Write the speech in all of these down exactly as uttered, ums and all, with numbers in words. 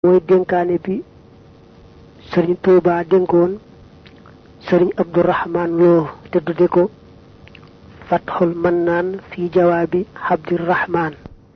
moy denkaane bi serigne Touba denkoon serigne Abdourahman Lo te tudde ko Fathul Mannan fi jawaabi Abdirrahman.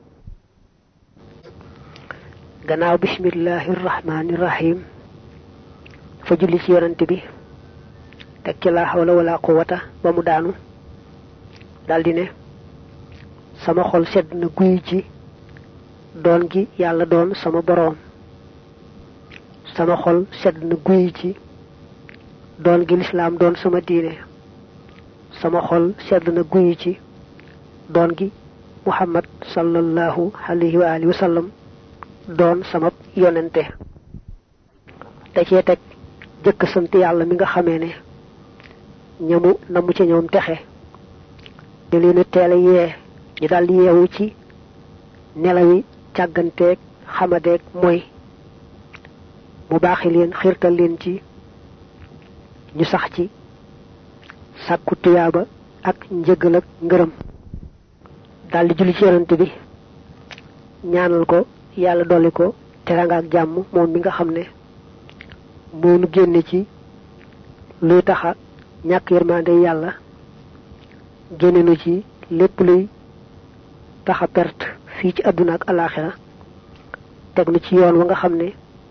gannaaw bismillahir rahmanir rahim fa julli ci yonante bi tek ci la hawla wala quwwata ba mu daanu daldi ne sama xol sedd na guy ci doon gi yàlla doon sama boroom sama xol sedd na guy ci doon gi lislaam doon sama diine sama xol sedd na guy ci doon gi Muhammad sallallahu alayhi wa alihi wa sallam doon sama yonente te ci tek jëkk sant yàlla mi nga xamee ne ñamu namu ci ñoom texe de leenu teela yee ñu daldi yeewu ci nelawi càgganteeg xamadeeg mooy mu baaxi leen xirtal leen ci ñu sax ci sàkku tuyaaba ak njëgal ak ngërëm daldi julli ci yonante bi ñaanal ko yàlla dolli ko teranga ak jàmm moom mi nga xam ne moo nu génne ci luy taxa ñàkk yërmande yàlla génne nu ci lépp luy taxa perte fii ci àdduna ak alaxira teg nu ci yoon wa nga xam ne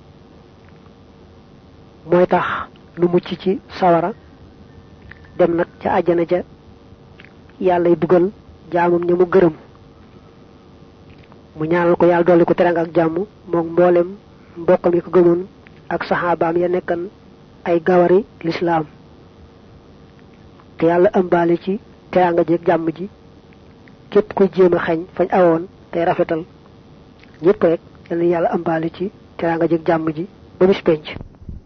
mooy tax nu mucc ci sawara dem nag ca àjjana ja yàllay dugal jaamam ña mu gërëm mu ñaanal ko yàlla dolli ko teranga ak jàmm moom mboolem mbokkam yi ko gëmoon ak saxaabaam ya nekkan ay gawari lislaam te yàlla ëmbaale ci teranga ji ak jàmm ji képp ko jéem a xeñ fañ awoon tey rafetal ñépp rek yàlla yàlla ëmbaale ci teranga ji ak jàmm ji ba bis penc